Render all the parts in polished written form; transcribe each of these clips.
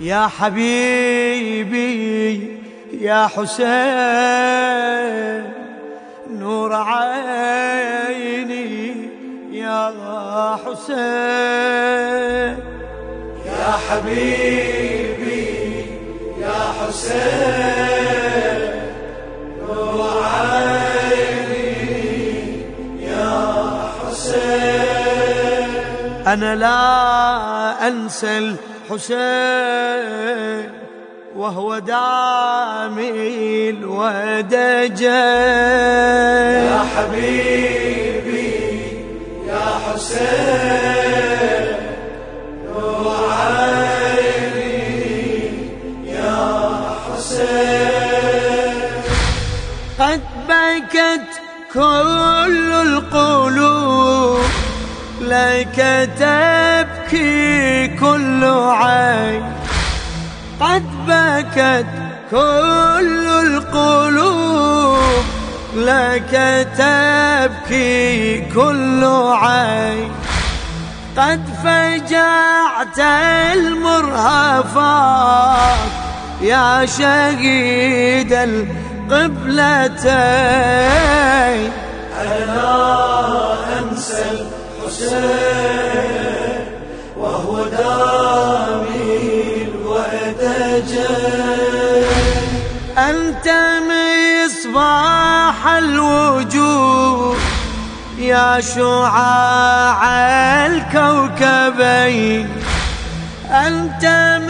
يا حبيبي يا حسين نور عيني يا حسين. يا حبيبي يا حسين نور عيني يا حسين. أنا لا أنسى الحسين وهو دامي الودجين. يا حبيبي يا حسين نور عيني يا حسين. قد بكت كل القلوب لك تبكي كل عين. قد بكت كل القلوب لك تبكي كل عين. قد فجعت المرهفات يا شهيد القبلتين. أنا لا أنسى الحسين وهو دامي الودجين. أنت مصباح الوجود يا شعاع الكوكبين. أنت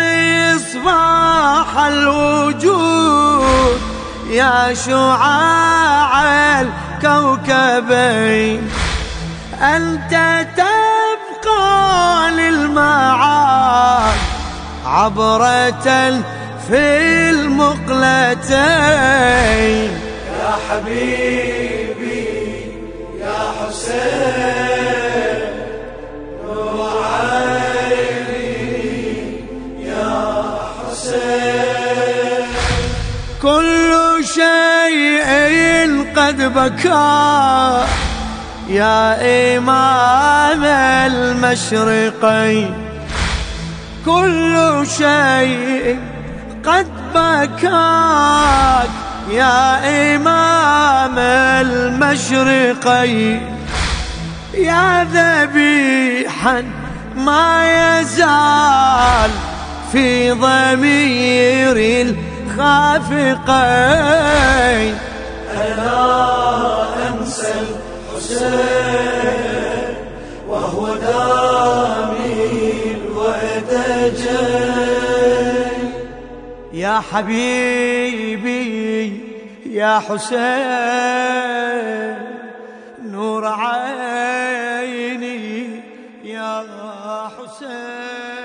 مصباح الوجود يا شعاع الكوكبين. أنت تبقى للمعاد عبرة في المقلتين. يا حبيبي يا حسين نور عيني يا حسين. كل شيء قد بكى يا إمام المشرقين. كل شيء قد بكاك يا إمام المشرقين. يا ذبيحا ما يزال في ضمير الخافقين. أنا أنسى الحسين وهو دامي الودجين. يا حبيبي يا حسين نور عيني يا حسين.